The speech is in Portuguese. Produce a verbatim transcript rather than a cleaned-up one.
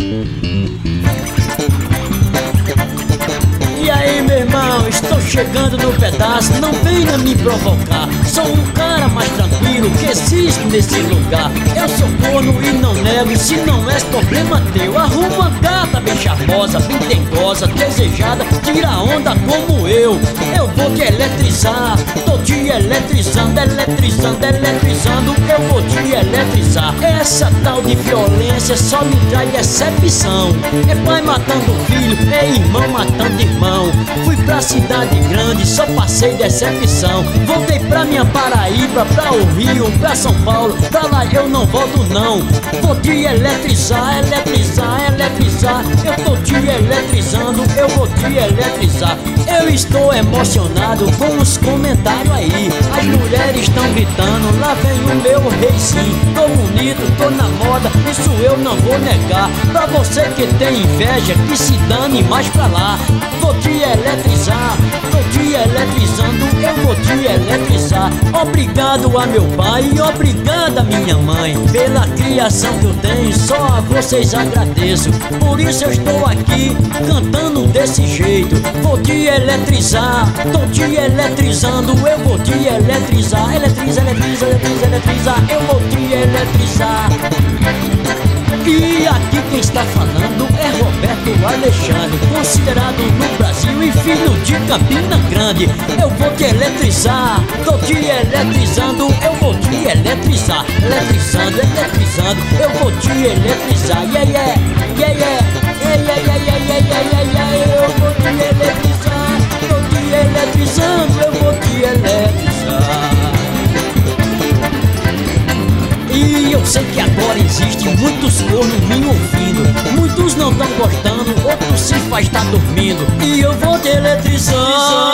E aí, meu irmão, estou chegando no pedaço, não venha me provocar. Sou um cara mais tranquilo que existe nesse lugar. Eu sou corno e não nego, se não és problema teu. Arruma uma gata bem charmosa, bem dengosa, desejada, tira onda como eu. Eu vou te eletrizar, tô te eletrizando, eletrizando, eletrizando. Eu vou te eletrizar. Essa tal de violência só me traz decepção. É pai matando filho, é irmão matando irmão. Fui pra cidade grande, só passei decepção. Voltei pra minha Paraíba, pra o Rio, pra São Paulo. Pra lá eu não volto não. Vou te eletrizar, eletrizar, eletrizar. Eu tô te eletrizando, eu vou te eletrizar. Eu estou emocionado com os comentários aí. As mulheres estão gritando, lá vem o meu rei sim. Tô bonito, tô na moda, isso eu não vou negar. Pra você que tem inveja, que se dane mais pra lá. Vou te eletrizar, tô te eletrizando, eu vou te eletrizar. Obrigado a meu pai e obrigada minha mãe pela criação que eu tenho, só a vocês agradeço. Por isso eu estou aqui cantando desse jeito. Vou te eletrizar, tô te eletrizando, eu vou te eletrizar. Eletriza, eletriza, eletriza, eletriza, eu vou te eletrizar. E aqui quem está falando é Roberto Alexandre, considerado no Brasil e filho de Campina Grande. Eu vou te eletrizar, tô te eletrizando, eu vou te eletrizar. Eletrizando, eletrizando, eu vou te eletrizar. Yeah, yeah, yeah, yeah, yeah, yeah, yeah, yeah, yeah, yeah, yeah. Eu vou te eletrizar, tô te eletrizando, eu vou te eletrizar. E eu sei que agora existem muitos cornos me ouvindo. Muitos não tão gostando, outros se faz tá dormindo. E eu vou te eletrizar.